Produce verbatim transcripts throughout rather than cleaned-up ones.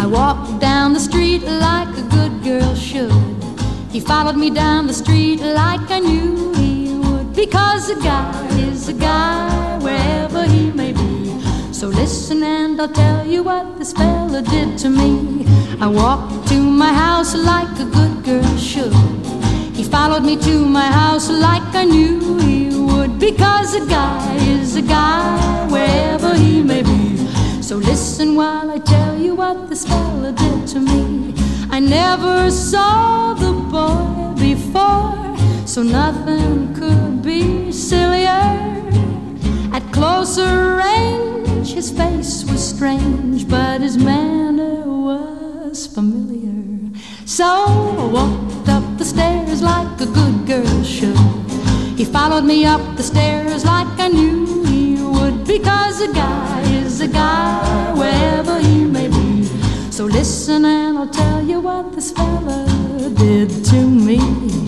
walked down the street like a good girl should. He followed me down the street like I knew he would, because a guy is a guy wherever he may be. So listen and I'll tell you what this fella did to me. I walked to my house like a good girl should. He followed me to my house like I knew he would, because a guy is a guy wherever he may be. So listen while I tell you what this fella did to me. I never saw the boy before, so nothing could be sillier. At closer range, his face was strange, but his manner was familiar. So I walked up the stairs like a good girl should. He followed me up the stairs like I knew he would, because a guy is a guy wherever he may be. So listen and I'll tell you what this fella did to me.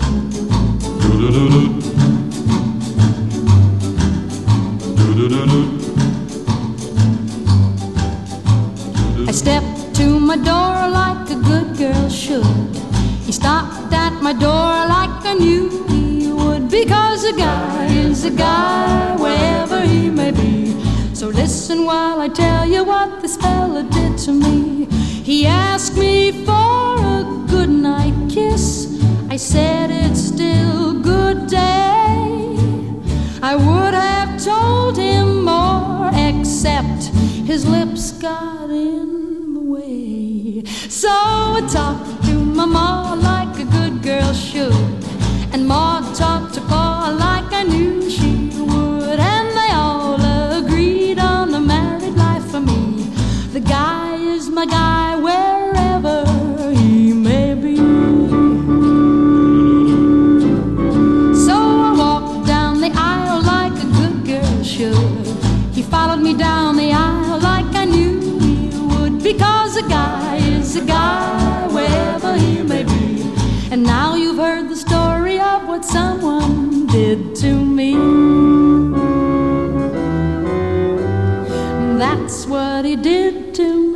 I stepped to my door like a good girl should. He stopped at my door like I knew he would, because a guy is a guy wherever he may be. So listen while I tell you what this fella did to me. He asked me for a goodnight kiss. I said it's still good day. I would have told him more, except his lips got in the way. So I talked to my ma like a good girl should, and ma talked to pa like I knew she would, and they all agreed on a married life for me. The guy is my guy wherever he may be. So I walked down the aisle like a good girl should. He followed me down the aisle like I knew he would, because a guy is a guy wherever he may be. And now you've heard the story of what someone did to me. That's what he did to me.